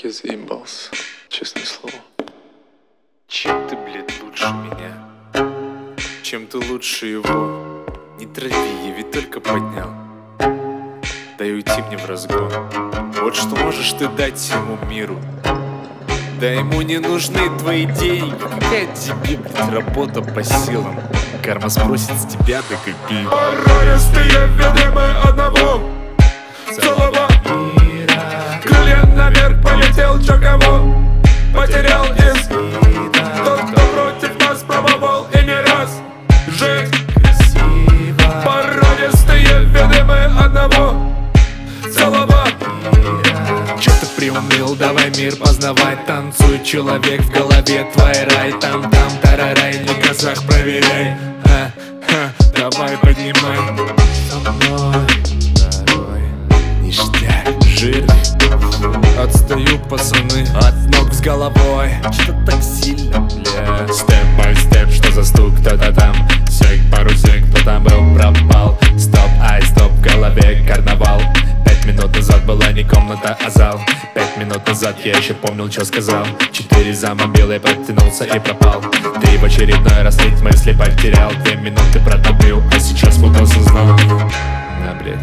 Я заебался, честное слово. Чем ты, блядь, лучше меня? Чем ты лучше его? Не трави, я ведь только поднял. Дай уйти мне в разгон. Вот что можешь ты дать всему миру. Да ему не нужны твои деньги. Какая тебе, блядь, работа по силам? Карма спросит с тебя до копейки. Породистые видимы одного целого мира. Крылья наверх полетел, чё кого потерял из тот, кто против нас пробовал и не раз жить красиво. Породистые видимы одного целого мира. Чё ты приуныл, давай мир познавать. Танцует человек, в голове твой рай. Там, тарарай, не казах, проверяй. Давай поднимай со мной второй ништяк, жир. Отстаю, пацаны, от ног с головой. Что так сильно, бля? Степ-бай-степ, что за стук, кто-то там. Сек, пару сек, кто там был, пропал. Стоп, ай, стоп, в голове карнавал. 5 минут назад была не комната, а зал. 5 минут назад я еще помнил, что сказал. 4 зама белый подтянулся и пропал. 3 в очередной раз нить мысли потерял. 2 минуты протопил, а сейчас вот осознал. На, блядь.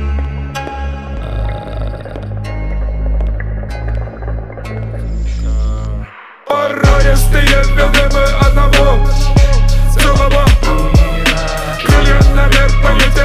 Породистые видимы одного целого мира. Крылья наверх полетел.